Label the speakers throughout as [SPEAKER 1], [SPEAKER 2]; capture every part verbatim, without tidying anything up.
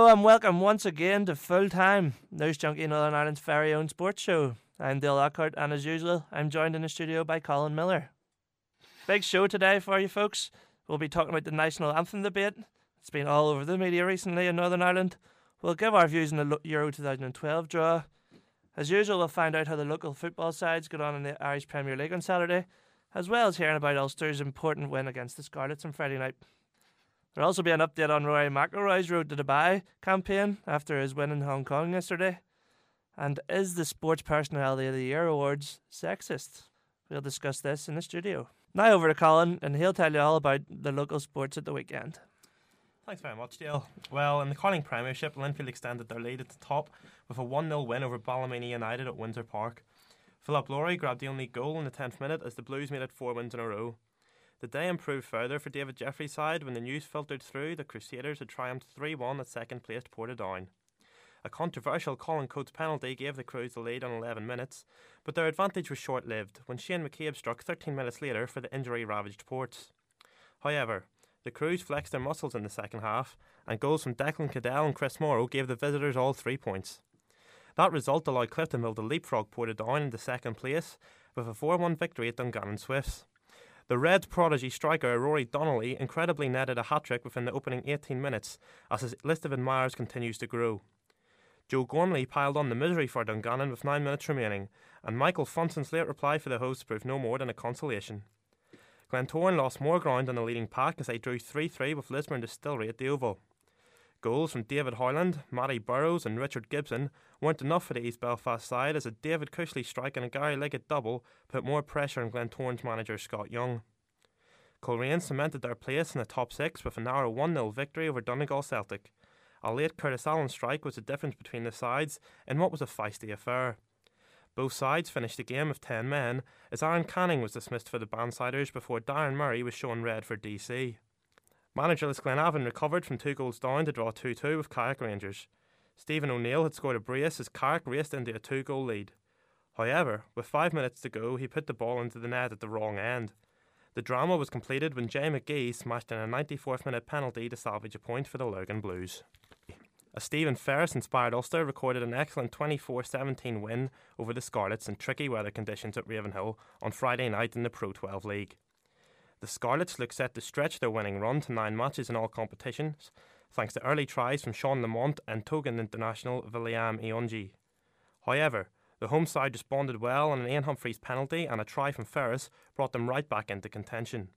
[SPEAKER 1] and welcome once again to Full Time, News Junkie Northern Ireland's very own sports show. I'm Dale Lockhart, and as usual, I'm joined in the studio by Colin Miller. Big show today for you folks. We'll be talking about the National Anthem debate. It's been all over the media recently in Northern Ireland. We'll give our views on the Euro twenty twelve draw. As usual, we'll find out how the local football sides got on in the Irish Premier League on Saturday, as well as hearing about Ulster's important win against the Scarlets on Friday night. There'll also be an update on Rory McIlroy's Road to Dubai campaign after his win in Hong Kong yesterday. And is the Sports Personality of the Year Awards sexist? We'll discuss this in the studio. Now over to Colin, and he'll tell you all about the local sports at the weekend.
[SPEAKER 2] Thanks very much, Dale. Well, in the Carling Premiership, Linfield extended their lead at the top with a one nil win over Ballymena United at Windsor Park. Philip Laurie grabbed the only goal in the tenth minute as the Blues made it four wins in a row. The day improved further for David Jeffrey's side when the news filtered through that Crusaders had triumphed three one at second-placed Portadown. A controversial Colin Coates penalty gave the Crews the lead on eleven minutes, but their advantage was short-lived when Shane McCabe struck thirteen minutes later for the injury-ravaged Ports. However, the Crews flexed their muscles in the second half, and goals from Declan Cadell and Chris Morrow gave the visitors all three points. That result allowed Cliftonville to leapfrog Portadown into second place with a four one victory at Dungannon Swifts. The Reds' prodigy striker Rory Donnelly incredibly netted a hat-trick within the opening eighteen minutes as his list of admirers continues to grow. Joe Gormley piled on the misery for Dungannon with nine minutes remaining, and Michael Funson's late reply for the hosts proved no more than a consolation. Glentoran lost more ground on the leading pack as they drew three three with Lisburn Distillery at the Oval. Goals from David Hoyland, Matty Burrows and Richard Gibson weren't enough for the East Belfast side as a David Cushley strike and a Gary Liggett double put more pressure on Glentoran's manager Scott Young. Coleraine cemented their place in the top six with a narrow one nil victory over Donegal Celtic. A late Curtis Allen strike was the difference between the sides in what was a feisty affair. Both sides finished the game with ten men as Aaron Canning was dismissed for the Bandsiders before Darren Murray was shown red for D C. Managerless Glenavon recovered from two goals down to draw two two with Carrick Rangers. Stephen O'Neill had scored a brace as Carrick raced into a two-goal lead. However, with five minutes to go, he put the ball into the net at the wrong end. The drama was completed when Jay McGee smashed in a ninety-fourth minute penalty to salvage a point for the Lurgan Blues. A Stephen Ferris-inspired Ulster recorded an excellent twenty-four seventeen win over the Scarlets in tricky weather conditions at Ravenhill on Friday night in the Pro twelve League. The Scarlets look set to stretch their winning run to nine matches in all competitions, thanks to early tries from Sean Lamont and Togan international William Ionji. However, the home side responded well on an Ian Humphreys penalty, and a try from Ferris brought them right back into contention.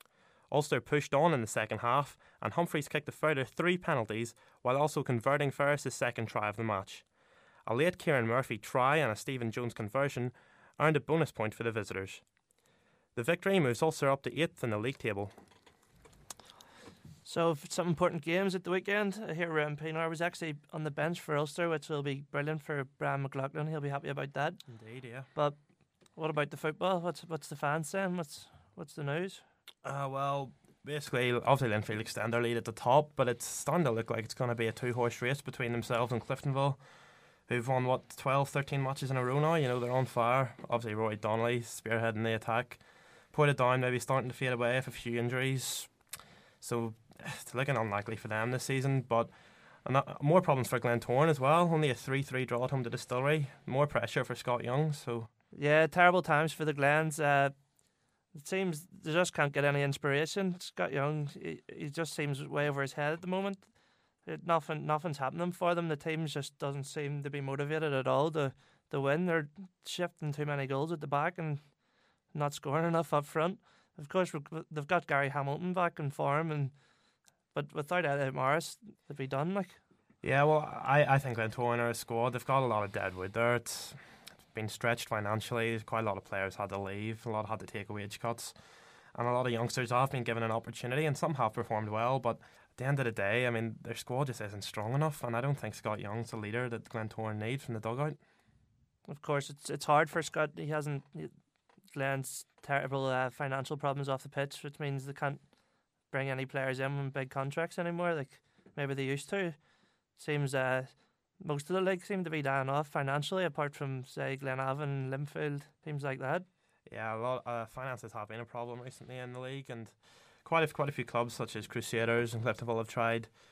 [SPEAKER 2] Ulster pushed on in the second half, and Humphreys kicked a further three penalties while also converting Ferris' second try of the match. A late Kieran Murphy try and a Stephen Jones conversion earned a bonus point for the visitors. The victory moves Ulster up to eighth in the league table.
[SPEAKER 1] So, some important games at the weekend. I hear Ryan Pienaar was actually on the bench for Ulster, which will be brilliant for Brian McLaughlin. He'll be happy about that.
[SPEAKER 2] Indeed, yeah.
[SPEAKER 1] But what about the football? What's what's the fans saying? What's what's the news?
[SPEAKER 2] Uh, well, basically, obviously Linfield extend their lead at the top, but it's starting to look like it's going to be a two-horse race between themselves and Cliftonville, who've won, what, twelve, thirteen matches in a row now. You know, they're on fire. Obviously, Roy Donnelly spearheading the attack. Portadown maybe starting to fade away with a few injuries. So, it's looking unlikely for them this season, but more problems for Glentoran as well. Only a three three draw at home to Distillery. More pressure for Scott Young. So
[SPEAKER 1] yeah, terrible times for the Glens. Uh, it seems they just can't get any inspiration. Scott Young, he, he just seems way over his head at the moment. It, nothing, nothing's happening for them. The team just doesn't seem to be motivated at all to, to win. They're shifting too many goals at the back and not scoring enough up front. Of course, they've got Gary Hamilton back in form, and but without Elliot Morris, they'd be done. Like,
[SPEAKER 2] yeah, well, I, I think Glentoran are a squad. They've got a lot of deadwood there. It's, it's been stretched financially. Quite a lot of players had to leave. A lot had to take wage cuts, and a lot of youngsters have been given an opportunity, and some have performed well. But at the end of the day, I mean, their squad just isn't strong enough, and I don't think Scott Young's the leader that Glentoran need from the dugout.
[SPEAKER 1] Of course, it's it's hard for Scott. He hasn't. He, Glenn's terrible uh, financial problems off the pitch, which means they can't bring any players in with big contracts anymore, like maybe they used to. Seems uh, most of the league seem to be down off financially, apart from, say, Glenavon, Linfield, teams like that.
[SPEAKER 2] Yeah, a lot uh, finances have been a problem recently in the league, and quite a, quite a few clubs such as Crusaders and Cliftonville have tried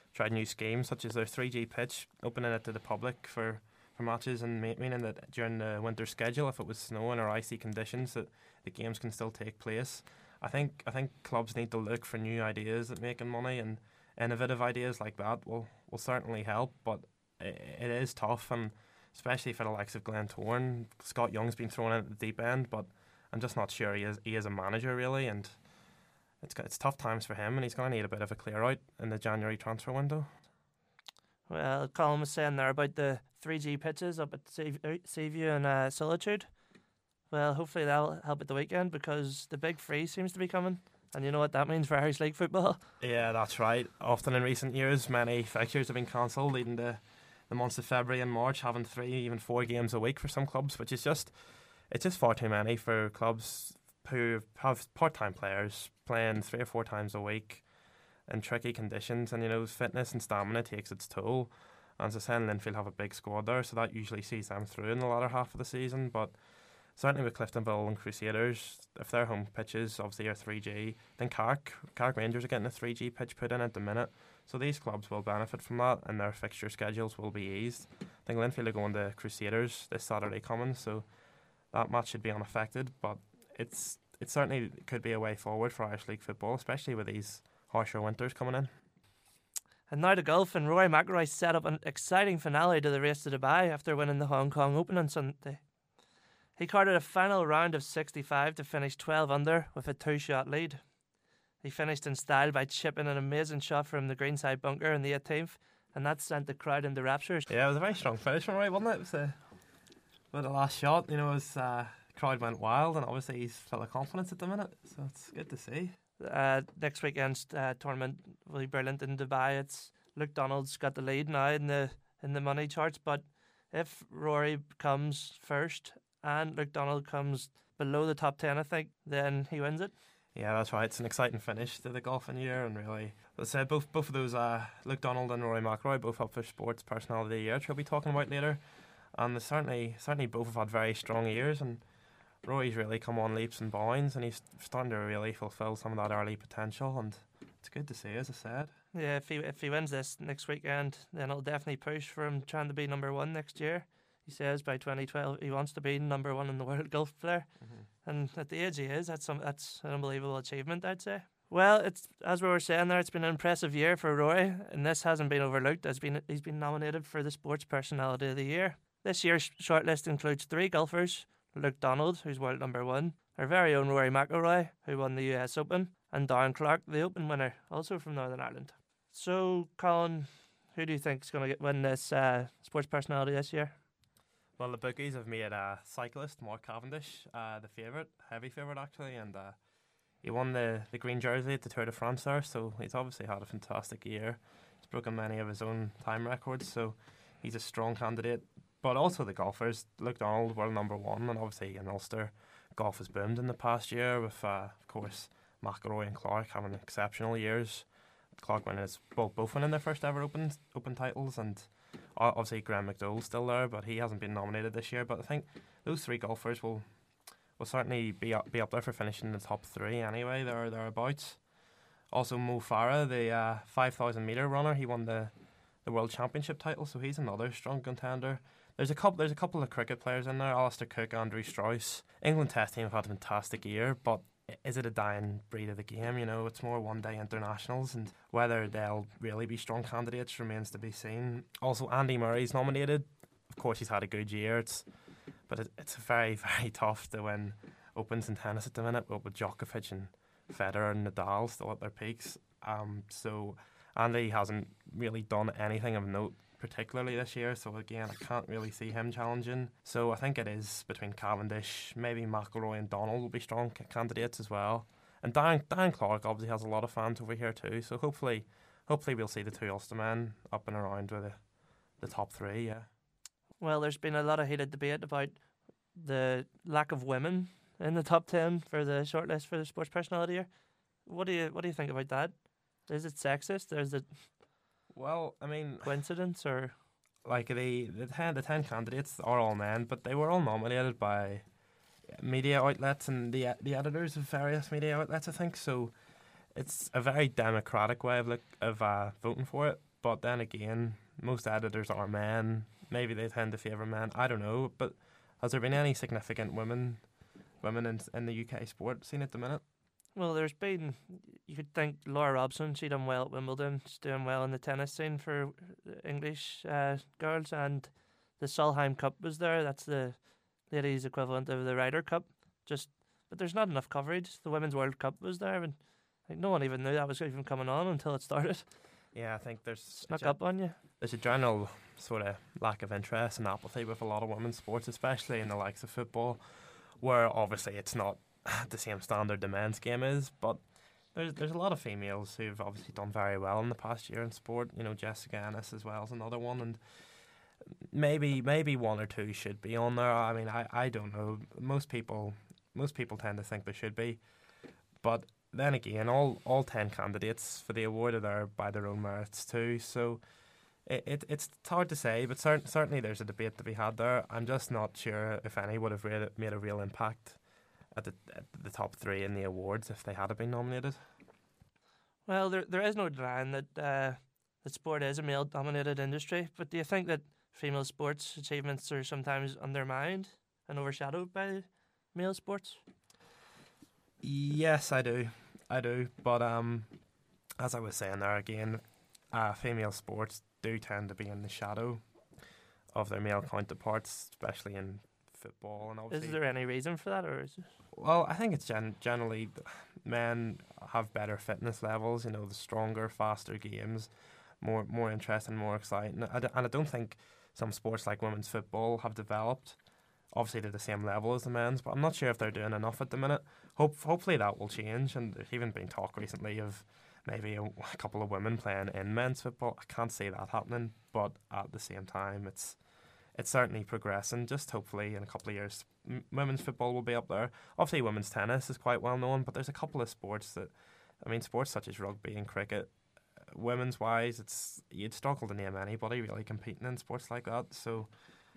[SPEAKER 2] tried new schemes such as their three G pitch, opening it to the public for, for matches, and ma- meaning that during the winter schedule, if it was snowing or icy conditions, that the games can still take place. I think I think clubs need to look for new ideas at making money, and innovative ideas like that will, will certainly help, but it, it is tough, and especially for the likes of Glentoran. Scott Young's been thrown in at the deep end, but I'm just not sure he is he is a manager really, and it's it's tough times for him, and he's going to need a bit of a clear out in the January transfer window.
[SPEAKER 1] Well, Colin was saying there about the three G pitches up at Seaview and uh, Solitude. Well, hopefully that'll help at the weekend, because the big freeze seems to be coming, and you know what that means for Irish League football.
[SPEAKER 2] Yeah, that's right. Often in recent years, many fixtures have been cancelled, leading to the months of February and March having three, even four games a week for some clubs, which is just it's just far too many for clubs who have part-time players playing three or four times a week in tricky conditions, and you know, fitness and stamina takes its toll. And as I said, Linfield have a big squad there, so that usually sees them through in the latter half of the season. But certainly with Cliftonville and Crusaders, if their home pitches obviously are three G, then Carrick, Carrick Rangers are getting a three G pitch put in at the minute. So these clubs will benefit from that, and their fixture schedules will be eased. I think Linfield are going to Crusaders this Saturday coming, so that match should be unaffected. But it's it certainly could be a way forward for Irish League football, especially with these harsher winters coming in.
[SPEAKER 1] And now to golf, and Rory McIlroy set up an exciting finale to the race to Dubai after winning the Hong Kong Open on Sunday. He carded a final round of sixty-five to finish twelve under with a two-shot lead. He finished in style by chipping an amazing shot from the greenside bunker in the eighteenth, and that sent the crowd into raptures.
[SPEAKER 2] Yeah, it was a very strong finish from Rory, wasn't it? It was a, with the last shot, you know, his uh, crowd went wild, and obviously he's full of confidence at the minute, so it's good to see.
[SPEAKER 1] Uh, next weekend's uh, tournament will be brilliant in Dubai. It's Luke Donald's got the lead now in the in the money charts, but if Rory comes first and Luke Donald comes below the top ten, I think, then he wins it.
[SPEAKER 2] Yeah, that's right. It's an exciting finish to the golfing year, and really, as I said, both both of those, uh, Luke Donald and Rory McIlroy, both up for Sports Personality of the Year, which we'll be talking about later. And they certainly, certainly both have had very strong years, and Rory's really come on leaps and bounds, and he's starting to really fulfil some of that early potential, and it's good to see, as I said.
[SPEAKER 1] Yeah, if he if he wins this next weekend, then it'll definitely push for him trying to be number one next year. He says by twenty twelve he wants to be number one in the world golf player, mm-hmm. and at the age he is, that's some that's an unbelievable achievement, I'd say. Well, it's as we were saying there, it's been an impressive year for Rory, and this hasn't been overlooked. As been he's been nominated for the Sports Personality of the Year. This year's shortlist includes three golfers: Luke Donald, who's world number one, our very own Rory McIlroy, who won the U S Open, and Darren Clarke, the Open winner, also from Northern Ireland. So, Colin, who do you think is going to win this uh, Sports Personality this year?
[SPEAKER 2] Well, the bookies have made a cyclist, Mark Cavendish, uh, the favourite, heavy favourite actually, and uh, he won the, the green jersey at the Tour de France there, so he's obviously had a fantastic year. He's broken many of his own time records, so he's a strong candidate. But also the golfers, Luke Donald, world number one, and obviously in Ulster, golf has boomed in the past year with, uh, of course, McIlroy and Clarke having exceptional years. Clarke winning his, both, both winning their first ever Open Open titles, and obviously Graham McDowell's still there, but he hasn't been nominated this year. But I think those three golfers will will certainly be up, be up there for finishing in the top three anyway, there thereabouts. Also Mo Farah, the uh, five thousand metre runner, he won the, the World Championship title, so he's another strong contender. There's a couple. There's a couple of cricket players in there: Alistair Cook, Andrew Strauss. England Test team have had a fantastic year, but is it a dying breed of the game? You know, it's more one-day internationals, and whether they'll really be strong candidates remains to be seen. Also, Andy Murray's nominated. Of course, he's had a good year. It's, but it, it's very, very tough to win Opens in tennis at the minute, with Djokovic and Federer and Nadal still at their peaks. Um, so Andy hasn't really done anything of note particularly this year, so again I can't really see him challenging. So I think it is between Cavendish, maybe McIlroy and Donald will be strong c- candidates as well. And Darren, Darren Clarke obviously has a lot of fans over here too, so hopefully hopefully we'll see the two Ulstermen up and around with the, the top three, yeah.
[SPEAKER 1] Well, there's been a lot of heated debate about the lack of women in the top ten for the shortlist for the Sports Personality year. What do you what do you think about that? Is it sexist, or is it
[SPEAKER 2] Well, I mean,
[SPEAKER 1] coincidence, or
[SPEAKER 2] like the the ten the ten candidates are all men, but they were all nominated by media outlets and the the editors of various media outlets, I think. So it's a very democratic way of look of uh, voting for it. but then again, most editors are men. Maybe they tend to favour men. I don't know. But has there been any significant women women in, in the U K sport scene at the minute?
[SPEAKER 1] Well, there's been, you could think Laura Robson, she done well at Wimbledon. She's doing well in the tennis scene for English uh, girls. And the Solheim Cup was there. That's the ladies' equivalent of the Ryder Cup. Just, but there's not enough coverage. The Women's World Cup was there, and like, no one even knew that was even coming on until it started.
[SPEAKER 2] Yeah, I think there's
[SPEAKER 1] snuck up on you.
[SPEAKER 2] There's a general sort of lack of interest and apathy with a lot of women's sports, especially in the likes of football, where obviously it's not the same standard the men's game is, but there's there's a lot of females who've obviously done very well in the past year in sport. You know, Jessica Ennis as well as another one, and maybe maybe one or two should be on there. I mean, I, I don't know. Most people most people tend to think there should be, but then again, all, all ten candidates for the award are there by their own merits too. So it, it it's hard to say, but cer- certainly there's a debate to be had there. I'm just not sure if any would have really made a real impact at the at the top three in the awards if they had been nominated.
[SPEAKER 1] Well, there there is no denying that uh, that sport is a male-dominated industry. But do you think that female sports achievements are sometimes undermined and overshadowed by male sports?
[SPEAKER 2] Yes, I do. I do. But um, as I was saying there again, uh, female sports do tend to be in the shadow of their male counterparts, especially in football. And obviously,
[SPEAKER 1] is there any reason for that, or is it?
[SPEAKER 2] Well, I think it's gen- generally men have better fitness levels. You know, the stronger, faster games, more more interesting, more exciting. I d- and I don't think some sports like women's football have developed obviously to the same level as the men's, but I'm not sure if they're doing enough at the minute. Hope hopefully that will change, and there's even been talk recently of maybe a, a couple of women playing in men's football. I can't see that happening, but at the same time, it's it's certainly progressing. Just hopefully in a couple of years, m- women's football will be up there. Obviously, women's tennis is quite well known, but there's a couple of sports that, I mean, sports such as rugby and cricket, uh, women's wise, it's you'd struggle to name anybody really competing in sports like that. So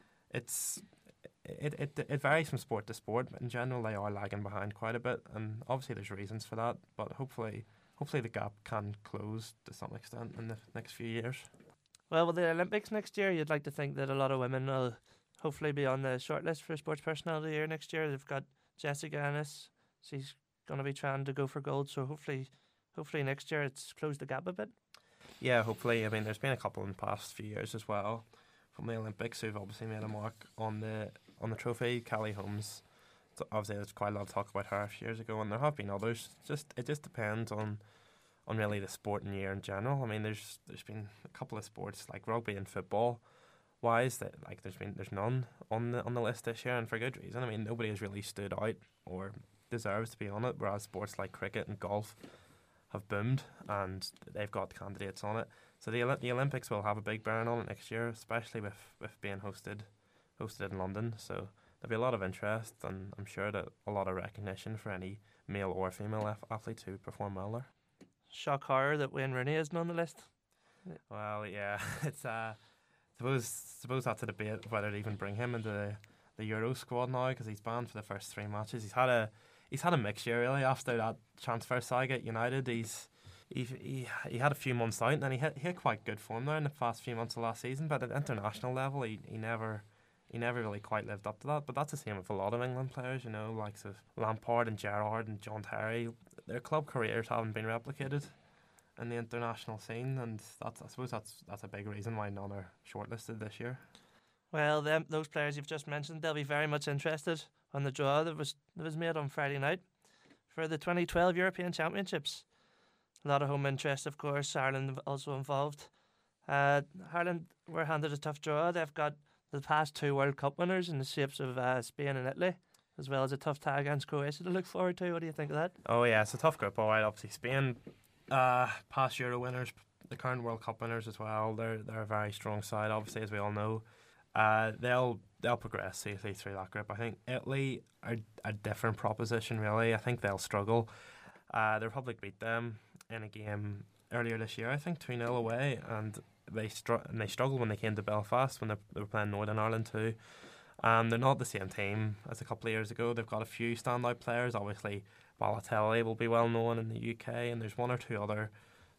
[SPEAKER 2] it's. It, it it varies from sport to sport, but in general they are lagging behind quite a bit, and obviously there's reasons for that. But hopefully, hopefully the gap can close to some extent in the next few years.
[SPEAKER 1] Well, with the Olympics next year, you'd like to think that a lot of women will hopefully be on the shortlist for Sports Personnel of the Year next year. They've got Jessica Ennis; she's going to be trying to go for gold, so hopefully, hopefully next year it's closed the gap a bit.
[SPEAKER 2] Yeah, hopefully. I mean, there's been a couple in the past few years as well from the Olympics who've obviously made a mark on the on the trophy. Callie Holmes, so obviously there's quite a lot of talk about her a few years ago, and there have been others. Just it just depends on on really the sporting year in general. I mean, there's there's been a couple of sports like rugby and football wise that like there's been there's none on the on the list this year, and for good reason. I mean, nobody has really stood out or deserves to be on it, whereas sports like cricket and golf have boomed and they've got candidates on it. So the the Olympics will have a big bearing on it next year, especially with, with being hosted hosted in London. So there'll be a lot of interest, and I'm sure that a lot of recognition for any male or female af- athletes who perform well there.
[SPEAKER 1] Shock horror that Wayne Rooney isn't on the list.
[SPEAKER 2] Well, yeah, it's uh, suppose suppose that's a debate of whether to even bring him into the, the Euro squad now, because he's banned for the first three matches. He's had a he's had a mixed year really after that transfer saga at United. He's He, he he had a few months out, and then he hit he had quite good form there in the past few months of last season. But at international level, he, he never he never really quite lived up to that. But that's the same with a lot of England players, you know, likes of Lampard and Gerrard and John Terry. Their club careers haven't been replicated in the international scene, and that's I suppose that's that's a big reason why none are shortlisted this year.
[SPEAKER 1] Well, them those players you've just mentioned, they'll be very much interested on the draw that was that was made on Friday night for the twenty twelve European Championships. A lot of home interest, of course. Ireland also involved. Uh, Ireland were handed a tough draw. They've got the past two World Cup winners in the shapes of uh, Spain and Italy, as well as a tough tie against Croatia to look forward to. What do you think of that?
[SPEAKER 2] Oh yeah, it's a tough group. All right, obviously Spain, uh, past Euro winners, the current World Cup winners as well. They're they're a very strong side, obviously, as we all know. Uh, they'll they'll progress safely through that group. I think Italy are a different proposition, really. I think they'll struggle. Uh, the Republic beat them in a game earlier this year, I think two nil away, and they str- and they struggled when they came to Belfast when they, they were playing Northern Ireland too. Um, they're not the same team as a couple of years ago. They've got a few standout players. Obviously, Balotelli will be well known in the U K, and there's one or two other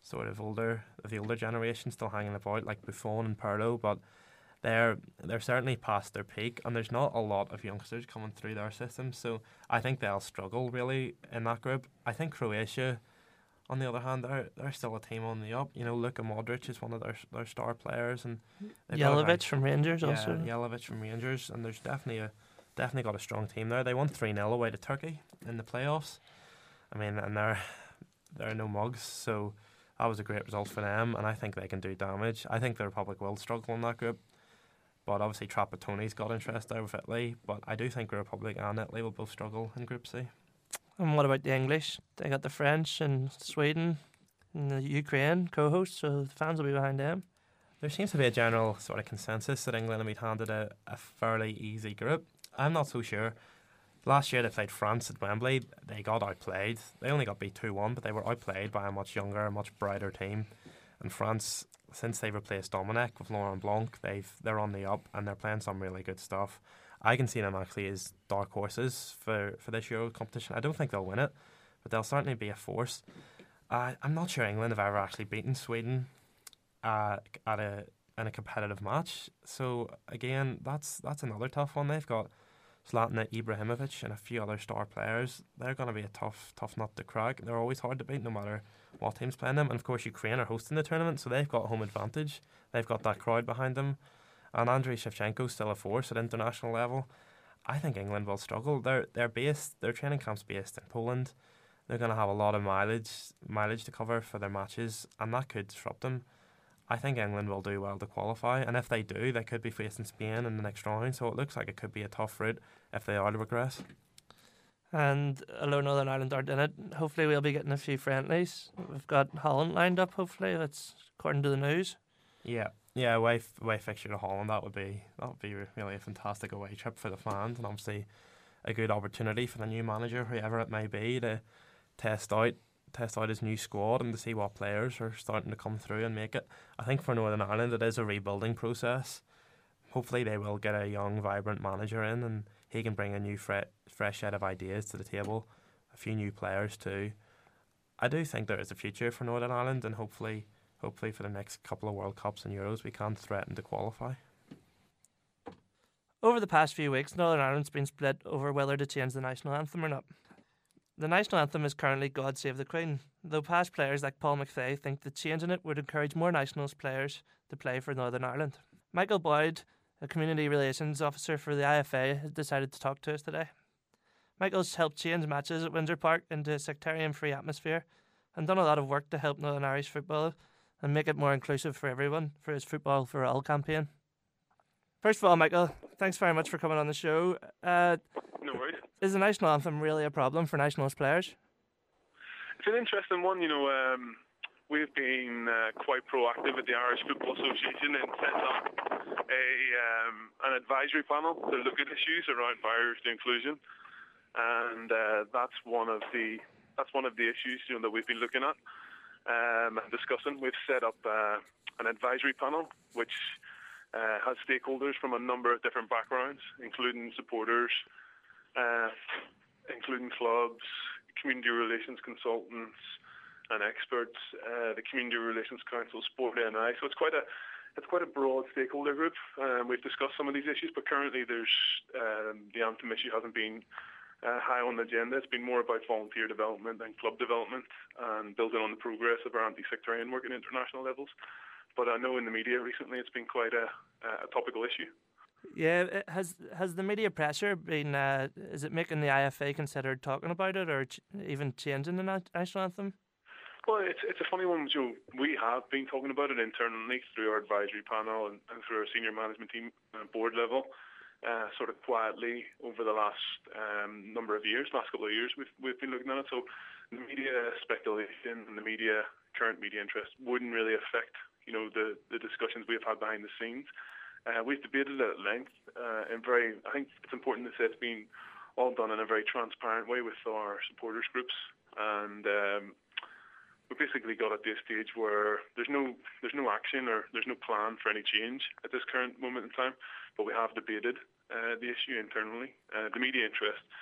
[SPEAKER 2] sort of older, the older generation still hanging about, like Buffon and Pirlo, but they're they're certainly past their peak, and there's not a lot of youngsters coming through their system. So I think they'll struggle really in that group. I think Croatia, on the other hand, they're they're still a team on the up. You know, Luka Modric is one of their their star players, and
[SPEAKER 1] Jelavic from Rangers
[SPEAKER 2] yeah,
[SPEAKER 1] also.
[SPEAKER 2] Jelavic from Rangers, and there's definitely a definitely got a strong team there. They won three nil away to Turkey in the playoffs. I mean, and they're they're no mugs, so that was a great result for them, and I think they can do damage. I think the Republic will struggle in that group. But obviously Trapattoni's got interest there with Italy. But I do think the Republic and Italy will both struggle in Group C.
[SPEAKER 1] And what about the English? They got the French and Sweden and the Ukraine co-hosts, so the fans will be behind them.
[SPEAKER 2] There seems to be a general sort of consensus that England will be handed a, a fairly easy group. I'm not so sure. Last year they played France at Wembley. They got outplayed. They only got beat two one, but they were outplayed by a much younger, much brighter team. And France, since they've replaced Dominic with Laurent Blanc, they've they're on the up and they're playing some really good stuff. I can see them actually as dark horses for, for this Euro competition. I don't think they'll win it, but they'll certainly be a force. Uh, I'm not sure England have ever actually beaten Sweden uh, at a in a competitive match. So again, that's that's another tough one. They've got Zlatan Ibrahimovic and a few other star players. They're going to be a tough tough nut to crack. They're always hard to beat, no matter what team's playing them. And of course Ukraine are hosting the tournament, so they've got home advantage. They've got that crowd behind them, and Andriy Shevchenko's still a force at international level. I think England will struggle. They're they're based their training camp's based in Poland. They're going to have a lot of mileage mileage to cover for their matches, and that could disrupt them. I think England will do well to qualify, and if they do, they could be facing Spain in the next round, so it looks like it could be a tough route if they are to progress.
[SPEAKER 1] And although Northern Ireland aren't in it, hopefully we'll be getting a few friendlies. We've got Holland lined up, hopefully. That's according to the news.
[SPEAKER 2] Yeah, yeah, away, away fixture to Holland, that would be that would be really a fantastic away trip for the fans, and obviously a good opportunity for the new manager, whoever it may be, to test out test out his new squad and to see what players are starting to come through and make it. I think for Northern Ireland it is a rebuilding process. Hopefully they will get a young, vibrant manager in, and he can bring a new fre- fresh set of ideas to the table, a few new players too. I do think there is a future for Northern Ireland, and hopefully hopefully for the next couple of World Cups and Euros we can threaten to qualify.
[SPEAKER 1] Over the past few weeks, Northern Ireland's been split over whether to change the national anthem or not. The national anthem is currently God Save the Queen, though past players like Paul McVeigh think that changing it would encourage more nationals players to play for Northern Ireland. Michael Boyd, a community relations officer for the I F A, has decided to talk to us today. Michael's helped change matches at Windsor Park into a sectarian-free atmosphere and done a lot of work to help Northern Irish football and make it more inclusive for everyone for his Football for All campaign. First of all, Michael, thanks very much for coming on the show. Uh,
[SPEAKER 3] no worries.
[SPEAKER 1] Is the national anthem really a problem for nationals players?
[SPEAKER 3] It's an interesting one. You know, um, we've been uh, quite proactive at the Irish Football Association in setting up a um, an advisory panel to look at issues around barriers to inclusion, and uh, that's one of the that's one of the issues, you know, that we've been looking at um, and discussing. We've set up uh, an advisory panel which uh, has stakeholders from a number of different backgrounds, including supporters, uh, including clubs, community relations consultants and experts, uh, the Community Relations Council, Sport N I. So it's quite a it's quite a broad stakeholder group. Um, we've discussed some of these issues, but currently there's um, the anthem issue hasn't been uh, high on the agenda. It's been more about volunteer development and club development and building on the progress of our anti-sectarian work at international levels. But I know in the media recently it's been quite a, a topical issue.
[SPEAKER 1] Yeah, has has the media pressure been? Uh, is it making the I F A consider talking about it or ch- even changing the na- national anthem?
[SPEAKER 3] Well, it's it's a funny one, Joe. We have been talking about it internally through our advisory panel and, and through our senior management team uh, board level, uh, sort of quietly over the last um, number of years, last couple of years. We've we've been looking at it. So the media speculation and the media current media interest wouldn't really affect, you know, the the discussions we've had behind the scenes. Uh, we've debated it at length, uh, and very. I think it's important to say it's been all done in a very transparent way with our supporters groups, and um, we basically got at this stage where there's no there's no action or there's no plan for any change at this current moment in time. But we have debated uh, the issue internally. Uh, the media interest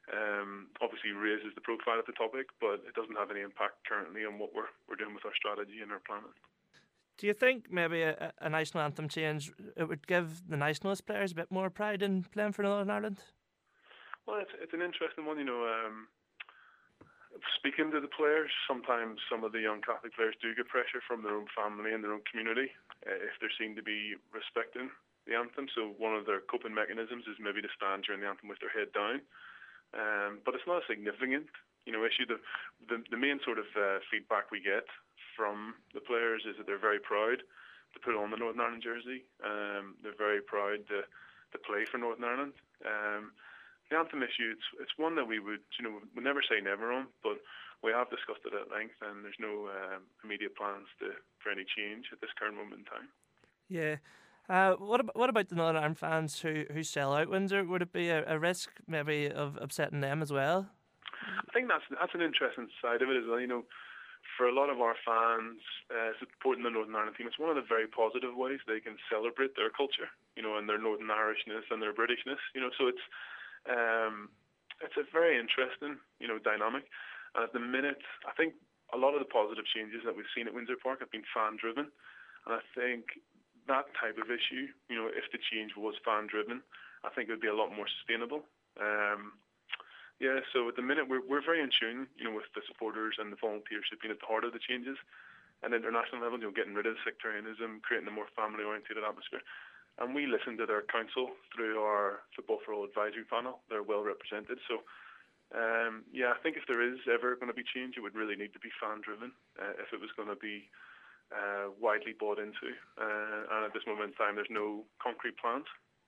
[SPEAKER 3] Um, obviously raises the profile of the topic, but it doesn't have any impact currently on what we're we're doing with our strategy and our planning.
[SPEAKER 1] Do you think maybe a, a national anthem change, it would give the nationalist players a bit more pride in playing for Northern Ireland?
[SPEAKER 3] Well, it's, it's an interesting one, you know. Um, speaking to the players, sometimes some of the young Catholic players do get pressure from their own family and their own community uh, if they're seen to be respecting the anthem. So one of their coping mechanisms is maybe to stand during the anthem with their head down. Um, but it's not a significant, you know, issue. The the, the main sort of uh, feedback we get from the players is that they're very proud to put on the Northern Ireland jersey. Um, they're very proud to, to play for Northern Ireland. Um, the anthem issue, it's it's one that we would, you know, we never say never on, but we have discussed it at length, and there's no um, immediate plans to for any change at this current moment in time.
[SPEAKER 1] Yeah. Uh, what about what about the Northern Ireland fans who, who sell out Windsor? Would it be a, a risk maybe of upsetting them as well?
[SPEAKER 3] I think that's that's an interesting side of it as well. You know, for a lot of our fans uh, supporting the Northern Ireland team, it's one of the very positive ways they can celebrate their culture, you know, and their Northern Irishness and their Britishness. You know, so it's um, it's a very interesting, you know, dynamic. And at the minute, I think a lot of the positive changes that we've seen at Windsor Park have been fan driven, and I think that type of issue, you know, if the change was fan-driven, I think it would be a lot more sustainable. Um, yeah, so at the minute we're we're very in tune, you know, with the supporters and the volunteers who've been at the heart of the changes. At international level, you know, getting rid of sectarianism, creating a more family-oriented atmosphere. And we listen to their council through our Football for All advisory panel. They're well represented. So, um, yeah, I think if there is ever going to be change, it would really need to be fan-driven. Uh, if it was going to be Uh, widely bought into, uh, and at this moment in time there's no concrete plans.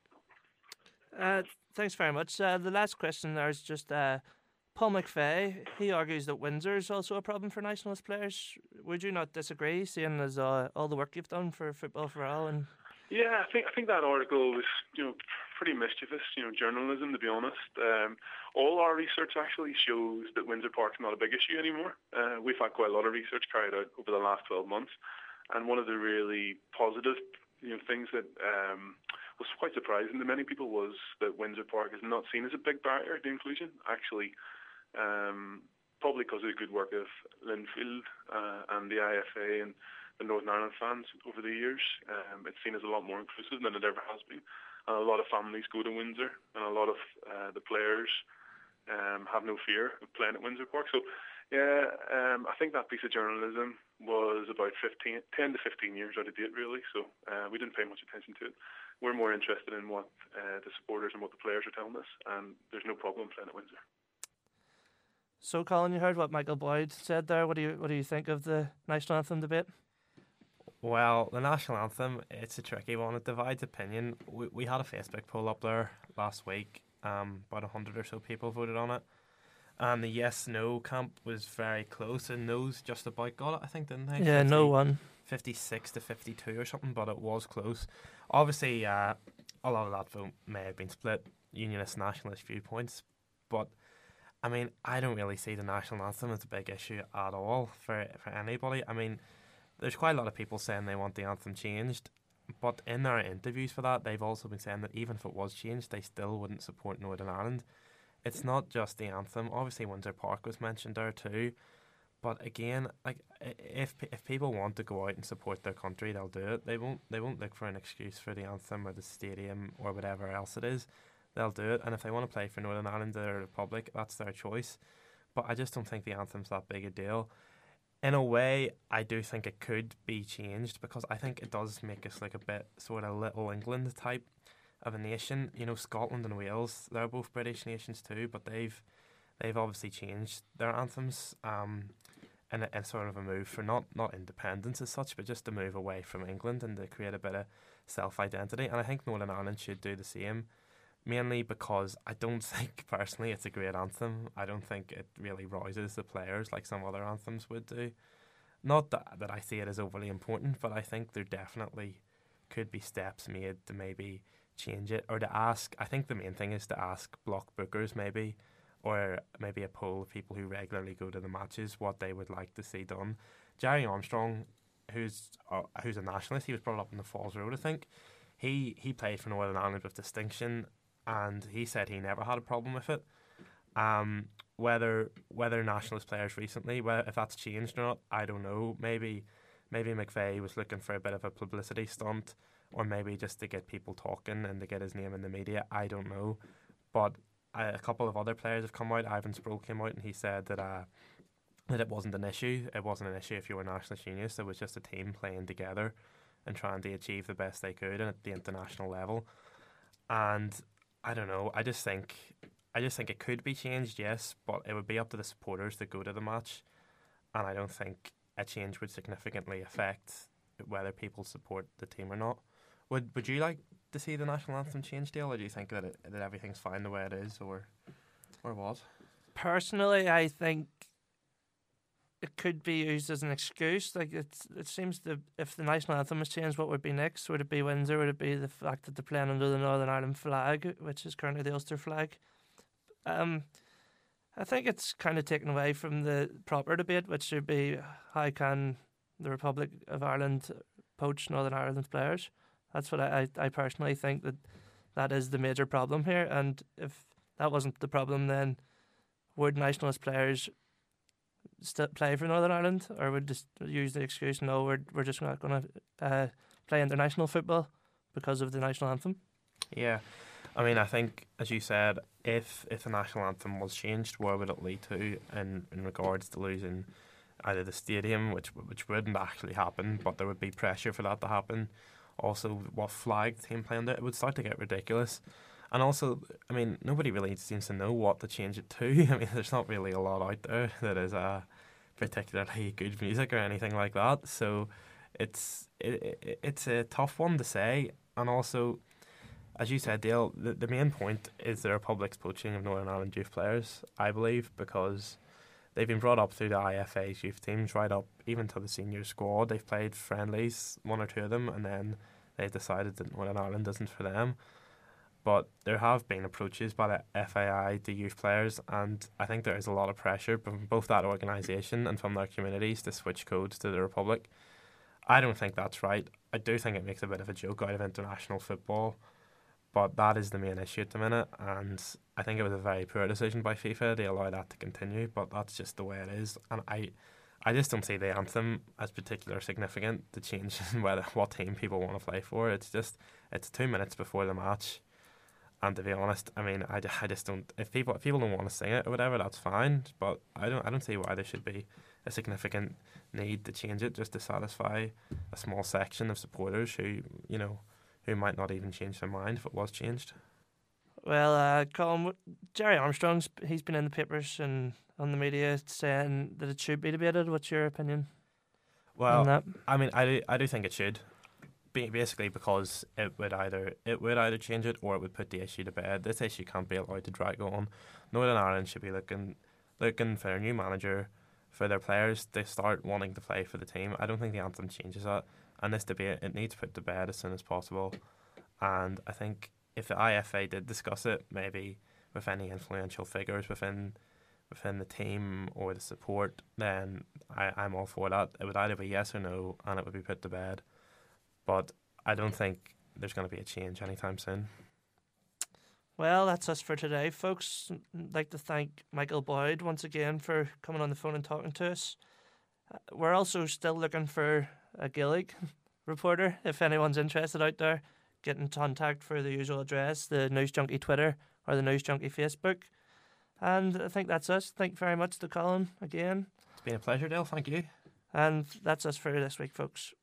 [SPEAKER 1] Uh, thanks very much. Uh, the last question there is just uh, Paul McVeigh. He argues that Windsor is also a problem for nationalist players. Would you not disagree, seeing as uh, all the work you've done for Football for All? And
[SPEAKER 3] yeah, I think I think that article was, you know, pretty mischievous, you know, journalism, to be honest. Um, all our research actually shows that Windsor Park's not a big issue anymore. Uh, we've had quite a lot of research carried out over the last twelve months, and one of the really positive, you know, things that um, was quite surprising to many people was that Windsor Park is not seen as a big barrier to inclusion. Actually, um, probably because of the good work of Linfield uh, and the I F A and the Northern Ireland fans over the years, um, it's seen as a lot more inclusive than it ever has been. And a lot of families go to Windsor, and a lot of uh, the players um, have no fear of playing at Windsor Park. So, yeah, um, I think that piece of journalism was about fifteen, ten to fifteen years out of date, really. So uh, we didn't pay much attention to it. We're more interested in what uh, the supporters and what the players are telling us, and there's no problem playing at Windsor.
[SPEAKER 1] So, Colin, you heard what Michael Boyd said there. What do you what do you think of the national anthem debate?
[SPEAKER 2] Well, the national anthem, it's a tricky one. It divides opinion. We we had a Facebook poll up there last week. Um, about a hundred or so people voted on it, and the yes/no camp was very close. And no's just about got it, I think, didn't they?
[SPEAKER 1] Yeah,
[SPEAKER 2] fifty,
[SPEAKER 1] no one.
[SPEAKER 2] fifty-six to fifty-two or something, but it was close. Obviously, uh, a lot of that vote may have been split unionist, nationalist viewpoints, but I mean, I don't really see the national anthem as a big issue at all for for anybody. I mean, there's quite a lot of people saying they want the anthem changed, but in their interviews for that, they've also been saying that even if it was changed, they still wouldn't support Northern Ireland. It's not just the anthem. Obviously, Windsor Park was mentioned there too, but again, like if if people want to go out and support their country, they'll do it. They won't they won't look for an excuse for the anthem or the stadium or whatever else it is. They'll do it, and if they want to play for Northern Ireland or the Republic, that's their choice. But I just don't think the anthem's that big a deal. In a way, I do think it could be changed because I think it does make us like a bit sort of little England type of a nation. You know, Scotland and Wales, they're both British nations too, but they've they've obviously changed their anthems um, in, a, in sort of a move for not, not independence as such, but just to move away from England and to create a bit of self-identity. And I think Northern Ireland should do the same. Mainly because I don't think, personally, it's a great anthem. I don't think it really rouses the players like some other anthems would do. Not that, that I see it as overly important, but I think there definitely could be steps made to maybe change it or to ask. I think the main thing is to ask block bookers maybe, or maybe a poll of people who regularly go to the matches, what they would like to see done. Jerry Armstrong, who's uh, who's a nationalist, he was brought up in the Falls Road, I think. He, he played for Northern Ireland with distinction, and he said he never had a problem with it. Um, whether whether nationalist players recently, whether, if that's changed or not, I don't know. Maybe maybe McVeigh was looking for a bit of a publicity stunt, or maybe just to get people talking and to get his name in the media. I don't know. But uh, a couple of other players have come out. Ivan Sproul came out and he said that uh, that it wasn't an issue. It wasn't an issue if you were nationalist unionist. It was just a team playing together and trying to achieve the best they could at the international level. And I don't know. I just think I just think it could be changed, yes, but it would be up to the supporters that go to the match. And I don't think a change would significantly affect whether people support the team or not. Would Would you like to see the national anthem change, Dale, or do you think that it, that everything's fine the way it is, or or what?
[SPEAKER 1] Personally, I think it could be used as an excuse. Like it's, it seems that if the national anthem was changed, what would be next? Would it be Windsor? Would it be the fact that they're playing under the Northern Ireland flag, which is currently the Ulster flag? Um, I think it's kind of taken away from the proper debate, which should be how can the Republic of Ireland poach Northern Ireland's players. That's what I, I, I personally think that that is the major problem here. And if that wasn't the problem, then would nationalist players st- play for Northern Ireland, or would just use the excuse, no, we're we're just not going to uh, play international football because of the national anthem?
[SPEAKER 2] Yeah, I mean, I think, as you said, if if the national anthem was changed, where would it lead to in, in regards to losing either the stadium, which which wouldn't actually happen, but there would be pressure for that to happen. Also, what flag the team playing under, it would start to get ridiculous. And also, I mean, nobody really seems to know what to change it to. I mean, there's not really a lot out there that is uh, particularly good music or anything like that. So it's it, it, it's a tough one to say. And also, as you said, Dale, the, the main point is the Republic's poaching of Northern Ireland youth players, I believe, because they've been brought up through the I F A's youth teams, right up even to the senior squad. They've played friendlies, one or two of them, and then they've decided that Northern Ireland isn't for them. But there have been approaches by the F A I to youth players, and I think there is a lot of pressure from both that organisation and from their communities to switch codes to the Republic. I don't think that's right. I do think it makes a bit of a joke out of international football, but that is the main issue at the minute, and I think it was a very poor decision by FIFA to allow that to continue, but that's just the way it is. And I I just don't see the anthem as particularly significant to change whether what team people want to play for. It's just, it's two minutes before the match, and to be honest, I mean, I, I just don't, if people if people don't want to sing it or whatever, that's fine, but I don't I don't see why there should be a significant need to change it just to satisfy a small section of supporters who, you know, who might not even change their mind if it was changed.
[SPEAKER 1] Well, uh, Colin, Jerry Armstrong's, he's been in the papers and on the media saying that it should be debated. What's your opinion
[SPEAKER 2] well,
[SPEAKER 1] on that?
[SPEAKER 2] I mean, I do, I do think it should, be, basically because it would either it would either change it or it would put the issue to bed. This issue can't be allowed to drag on. Northern Ireland should be looking looking for a new manager, for their players to start wanting to play for the team. I don't think the anthem changes that. And this debate, it needs put to bed as soon as possible. And I think if the I F A did discuss it, maybe with any influential figures within within the team or the support, then I, I'm all for that. It would either be yes or no, and it would be put to bed. But I don't think there's going to be a change anytime soon.
[SPEAKER 1] Well, that's us for today, folks. I'd like to thank Michael Boyd once again for coming on the phone and talking to us. Uh, we're also still looking for a Gaelic reporter. If anyone's interested out there, get in contact for the usual address, the News Junkie Twitter or the News Junkie Facebook. And I think that's us. Thank you very much to Colin again.
[SPEAKER 2] It's been a pleasure, Dale. Thank you.
[SPEAKER 1] And that's us for this week, folks.